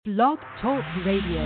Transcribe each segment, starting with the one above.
Blog Talk Radio.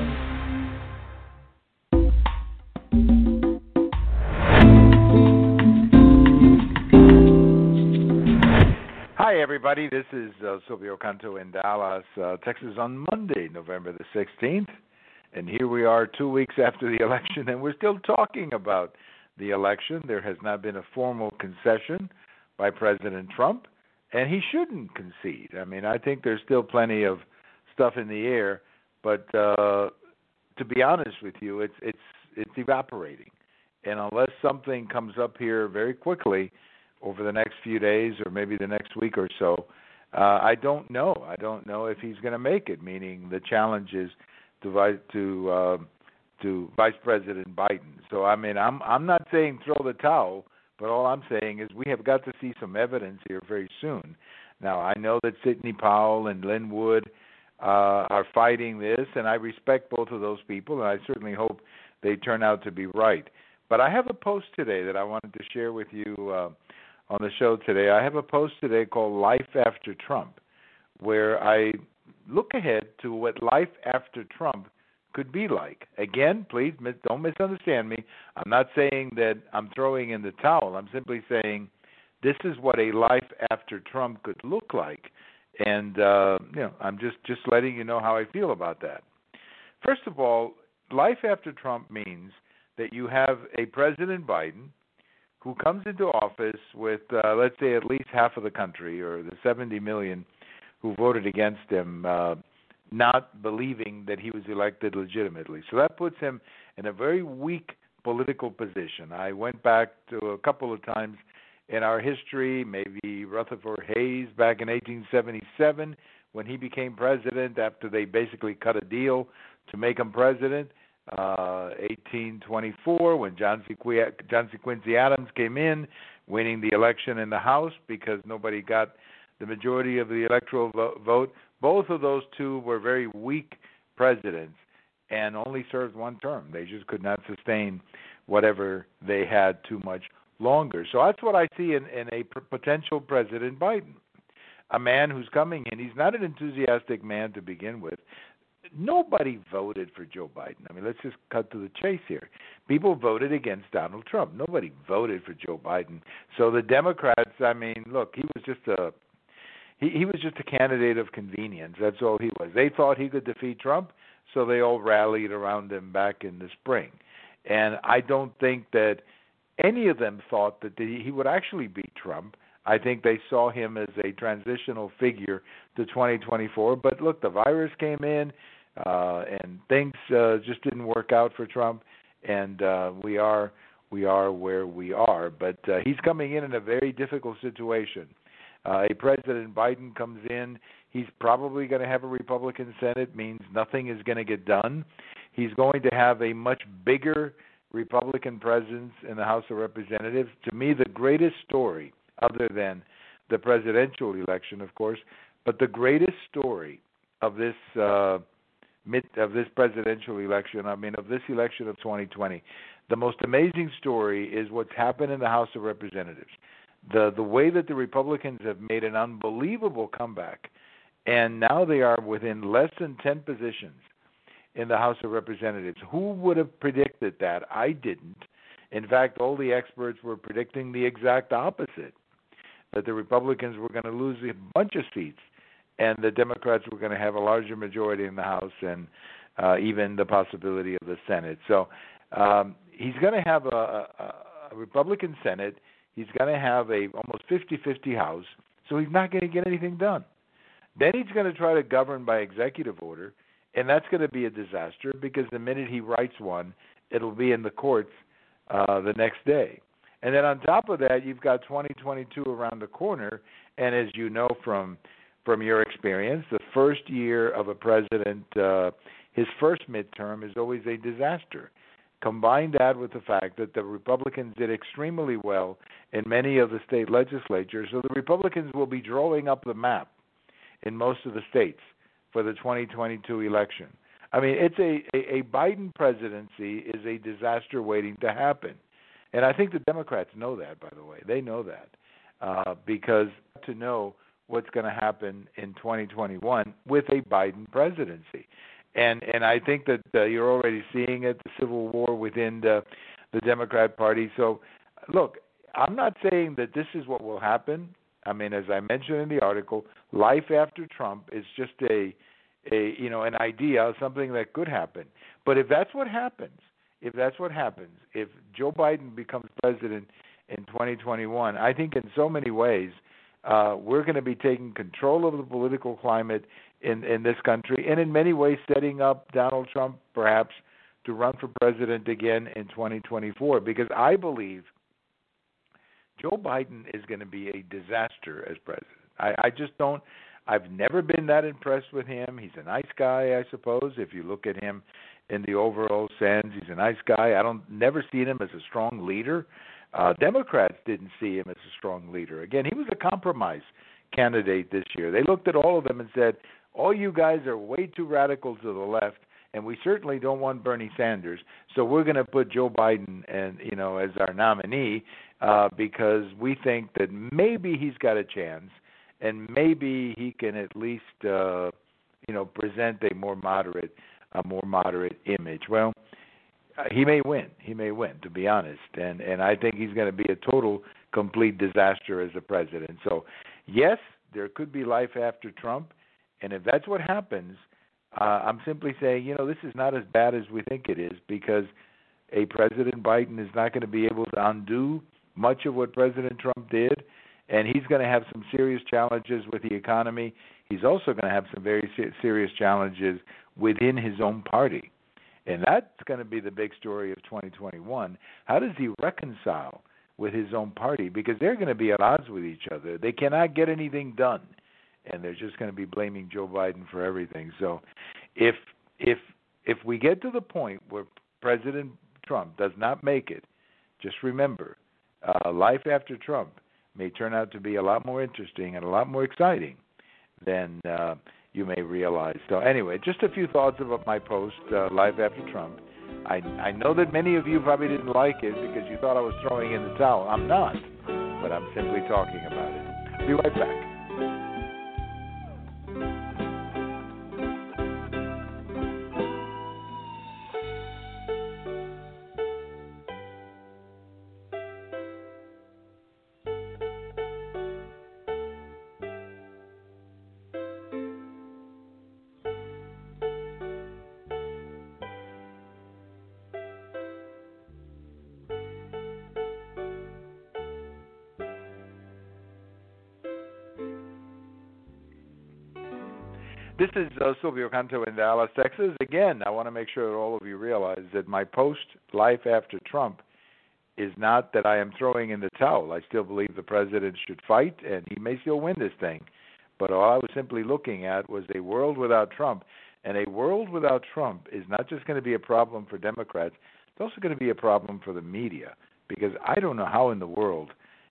Hi, everybody. This is Silvio Canto in Dallas, Texas on Monday, November the 16th. And here we are 2 weeks after the election, and we're still talking about the election. There has not been a formal concession by President Trump, and he shouldn't concede. I mean, I think there's still plenty of stuff in the air, but to be honest with you, it's evaporating. And unless something comes up here very quickly over the next few days or maybe the next week or so, I don't know. I don't know if he's going to make it, meaning the challenge is to Vice President Biden. So, I mean, I'm not saying throw the towel, but all I'm saying is we have got to see some evidence here very soon. Now, I know that Sidney Powell and Lin Wood are fighting this, and I respect both of those people, and I certainly hope they turn out to be right. But I have a post today that I wanted to share with you on the show today. I have a post today called Life After Trump, where I look ahead to what life after Trump could be like. Again, please don't misunderstand me. I'm not saying that I'm throwing in the towel. I'm simply saying this is what a life after Trump could look like. And, I'm just letting you know how I feel about that. First of all, life after Trump means that you have a President Biden who comes into office with, let's say, at least half of the country, or the 70 million who voted against him, not believing that he was elected legitimately. So that puts him in a very weak political position. I went back to a couple of times in our history, maybe Rutherford Hayes back in 1877 when he became president after they basically cut a deal to make him president. 1824 when John C. Quincy Adams came in, winning the election in the House because nobody got the majority of the electoral vote. Both of those two were very weak presidents and only served one term. They just could not sustain whatever they had too much longer. So that's what I see in a potential President Biden, a man who's coming in. He's not an enthusiastic man to begin with. Nobody voted for Joe Biden. I mean, let's just cut to the chase here. People voted against Donald Trump. Nobody voted for Joe Biden. So the Democrats, I mean, look, he was just a candidate of convenience. That's all he was. They thought he could defeat Trump, so they all rallied around him back in the spring. And I don't think that any of them thought that he would actually beat Trump. I think they saw him as a transitional figure to 2024. But look, the virus came in, and things just didn't work out for Trump, and we are where we are. But he's coming in a very difficult situation. A President Biden comes in, he's probably going to have a Republican Senate, means nothing is going to get done. He's going to have a much bigger Republican presence in the House of Representatives. To me, the greatest story, other than the presidential election, of course, but the greatest story of this presidential election, of this election of 2020, the most amazing story is what's happened in the House of Representatives. The way that the Republicans have made an unbelievable comeback, and now they are within less than 10 positions in the House of Representatives. Who would have predicted that? I didn't. In fact, all the experts were predicting the exact opposite, that the Republicans were going to lose a bunch of seats and the Democrats were going to have a larger majority in the House and even the possibility of the Senate. So he's going to have a Republican Senate. He's going to have a almost 50-50 House, so he's not going to get anything done. Then he's going to try to govern by executive order, and that's going to be a disaster because the minute he writes one, it'll be in the courts the next day. And then on top of that, you've got 2022 around the corner, and as you know from your experience, the first year of a president, his first midterm is always a disaster. Combine that with the fact that the Republicans did extremely well in many of the state legislatures, so the Republicans will be drawing up the map in most of the states for the 2022 election. I mean, it's a Biden presidency is a disaster waiting to happen. And I think the Democrats know that, by the way. They know that because to know what's going to happen in 2021 with a Biden presidency. And I think that you're already seeing it, the civil war within the Democrat Party. So, look, I'm not saying that this is what will happen. I mean, as I mentioned in the article, life after Trump is just an idea, something that could happen. But if that's what happens, if Joe Biden becomes president in 2021, I think in so many ways we're going to be taking control of the political climate in this country, and in many ways setting up Donald Trump perhaps to run for president again in 2024, because I believe Joe Biden is going to be a disaster as president. I just don't. I've never been that impressed with him. He's a nice guy, I suppose. If you look at him in the overall sense, he's a nice guy. Never seen him as a strong leader. Democrats didn't see him as a strong leader. Again, he was a compromise candidate this year. They looked at all of them and said, all you guys are way too radical to the left, and we certainly don't want Bernie Sanders, so we're going to put Joe Biden as our nominee because we think that maybe he's got a chance, and maybe he can at least present a more moderate image. Well, he may win. To be honest, and I think he's going to be a total, complete disaster as a president. So, yes, there could be life after Trump, and if that's what happens, I'm simply saying, this is not as bad as we think it is, because a President Biden is not going to be able to undo much of what President Trump did, and he's going to have some serious challenges with the economy. He's also going to have some very serious challenges within his own party. And that's going to be the big story of 2021. How does he reconcile with his own party? Because they're going to be at odds with each other. They cannot get anything done, and they're just going to be blaming Joe Biden for everything. So if we get to the point where President Trump does not make it, just remember, life after Trump may turn out to be a lot more interesting and a lot more exciting than you may realize. So anyway, just a few thoughts about my post, Life After Trump. I know that many of you probably didn't like it because you thought I was throwing in the towel. I'm not, but I'm simply talking about it. Be right back. This is Silvio Canto in Dallas, Texas. Again, I want to make sure that all of you realize that my post, Life After Trump, is not that I am throwing in the towel. I still believe the president should fight, and he may still win this thing. But all I was simply looking at was a world without Trump. And a world without Trump is not just going to be a problem for Democrats, it's also going to be a problem for the media. Because I don't know how in the world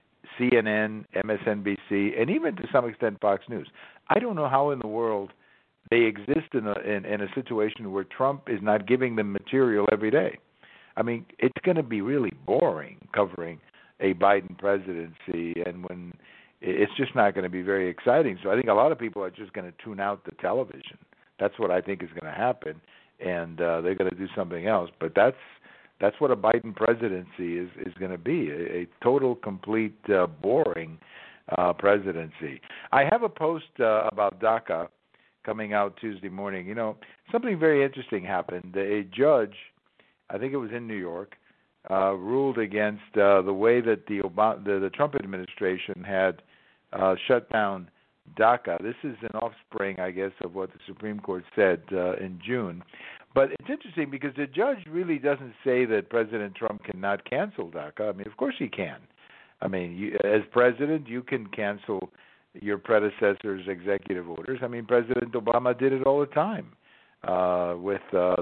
CNN, MSNBC, and even to some extent Fox News, I don't know how in the world they exist in a situation where Trump is not giving them material every day. I mean, it's going to be really boring covering a Biden presidency, and when it's just not going to be very exciting. So I think a lot of people are just going to tune out the television. That's what I think is going to happen, and they're going to do something else. But that's what a Biden presidency is going to be, a total, complete, boring presidency. I have a post about DACA coming out Tuesday morning. Something very interesting happened. A judge, I think it was in New York, ruled against the way that the Trump administration had shut down DACA. This is an offspring, I guess, of what the Supreme Court said in June. But it's interesting because the judge really doesn't say that President Trump cannot cancel DACA. I mean, of course he can. I mean, as president, you can cancel your predecessor's executive orders. I mean, President Obama did it all the time with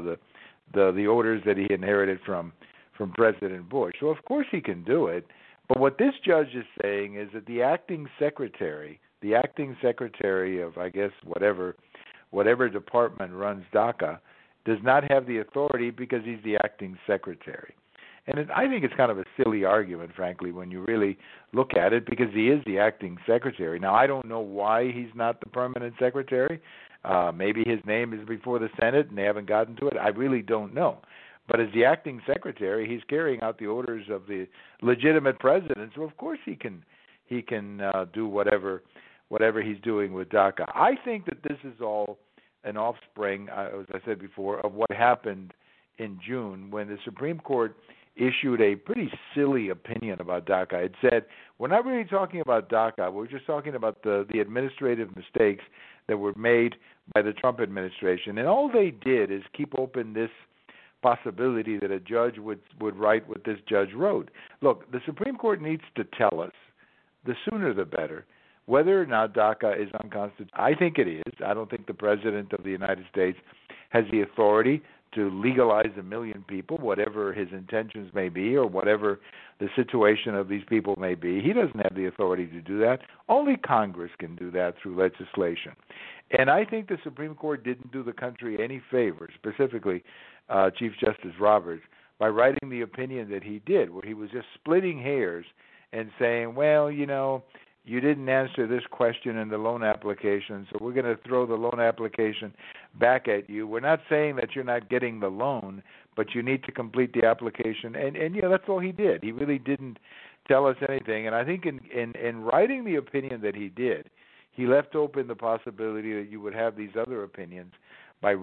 the orders that he inherited from President Bush. So of course he can do it. But what this judge is saying is that the acting secretary of, I guess, whatever department runs DACA, does not have the authority because he's the acting secretary. And I think it's kind of a silly argument, frankly, when you really look at it, because he is the acting secretary. Now, I don't know why he's not the permanent secretary. Maybe his name is before the Senate and they haven't gotten to it. I really don't know. But as the acting secretary, he's carrying out the orders of the legitimate president, so of course he can do whatever he's doing with DACA. I think that this is all an offspring, as I said before, of what happened in June when the Supreme Court issued a pretty silly opinion about DACA. It said, we're not really talking about DACA, we're just talking about the administrative mistakes that were made by the Trump administration. And all they did is keep open this possibility that a judge would write what this judge wrote. Look, the Supreme Court needs to tell us, the sooner the better, whether or not DACA is unconstitutional. I think it is. I don't think the President of the United States has the authority to legalize 1 million people, whatever his intentions may be or whatever the situation of these people may be. He doesn't have the authority to do that. Only Congress can do that through legislation. And I think the Supreme Court didn't do the country any favors, specifically Chief Justice Roberts, by writing the opinion that he did, where he was just splitting hairs and saying, well, you didn't answer this question in the loan application, so we're going to throw the loan application back at you. We're not saying that you're not getting the loan, but you need to complete the application. And that's all he did. He really didn't tell us anything. And I think in writing the opinion that he did, he left open the possibility that you would have these other opinions by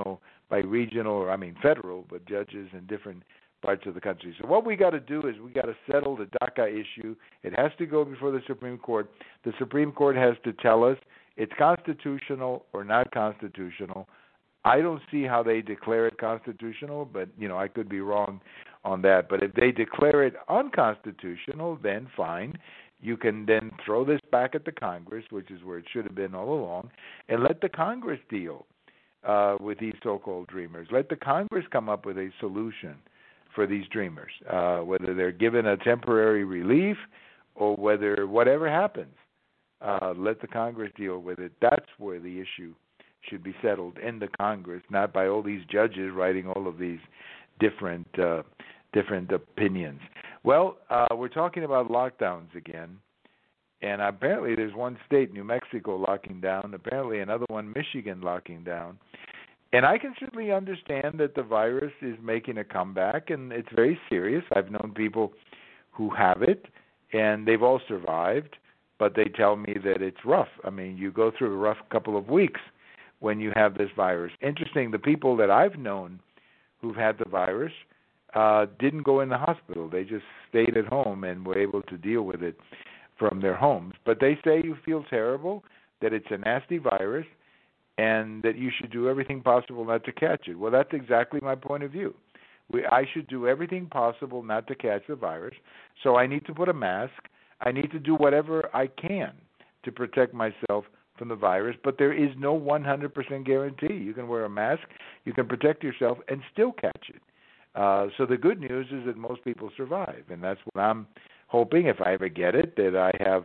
federal, but judges in different parts of the country. So what we got to do is we got to settle the DACA issue. It has to go before the Supreme Court. The Supreme Court has to tell us it's constitutional or not constitutional. I don't see how they declare it constitutional, but I could be wrong on that. But if they declare it unconstitutional, then fine. You can then throw this back at the Congress, which is where it should have been all along, and let the Congress deal with these so-called dreamers. Let the Congress come up with a solution for these dreamers, whether they're given a temporary relief or whatever happens. Let the Congress deal with it. That's where the issue should be settled, in the Congress, not by all these judges writing all of these different opinions. Well, we're talking about lockdowns again, and apparently there's one state, New Mexico, locking down, apparently another one, Michigan, locking down. And I can certainly understand that the virus is making a comeback, and it's very serious. I've known people who have it, and they've all survived, but they tell me that it's rough. I mean, you go through a rough couple of weeks when you have this virus. Interesting, the people that I've known who've had the virus didn't go in the hospital. They just stayed at home and were able to deal with it from their homes. But they say you feel terrible, that it's a nasty virus, and that you should do everything possible not to catch it. Well, that's exactly my point of view. I should do everything possible not to catch the virus, so I need to put a mask. I need to do whatever I can to protect myself from the virus, but there is no 100% guarantee. You can wear a mask, you can protect yourself, and still catch it. So the good news is that most people survive, and that's what I'm hoping, if I ever get it, that I have,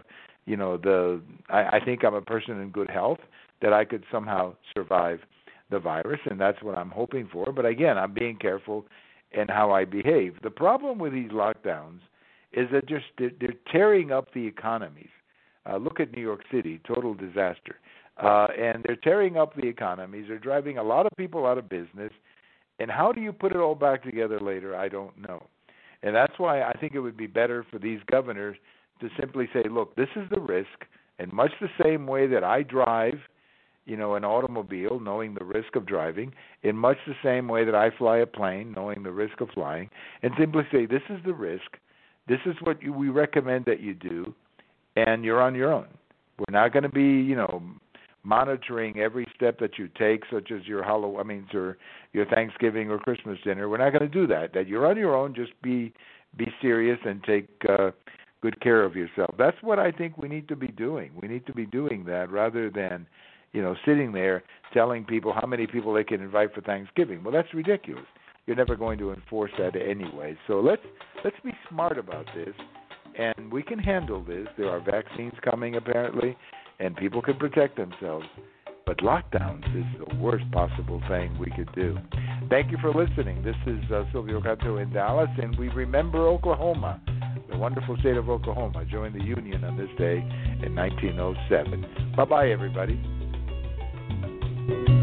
I think I'm a person in good health, that I could somehow survive the virus, and that's what I'm hoping for. But again, I'm being careful in how I behave. The problem with these lockdowns is that they're tearing up the economies. Look at New York City, total disaster. And they're tearing up the economies. They're driving a lot of people out of business. And how do you put it all back together later? I don't know. And that's why I think it would be better for these governors to simply say, look, this is the risk, and much the same way that I drive, an automobile, knowing the risk of driving, in much the same way that I fly a plane, knowing the risk of flying, and simply say, this is the risk, this is what we recommend that you do, and you're on your own. We're not going to be, monitoring every step that you take, such as your your Thanksgiving or Christmas dinner. We're not going to do that. That you're on your own. Just be serious and take good care of yourself. That's what I think we need to be doing. We need to be doing that rather than, sitting there telling people how many people they can invite for Thanksgiving. Well, that's ridiculous. You're never going to enforce that anyway. So let's be smart about this, and we can handle this. There are vaccines coming apparently, and people can protect themselves. But lockdowns is the worst possible thing we could do. Thank you for listening. This is Silvio Canto in Dallas, and we remember Oklahoma, the wonderful state of Oklahoma, joined the Union on this day in 1907. Bye-bye, everybody.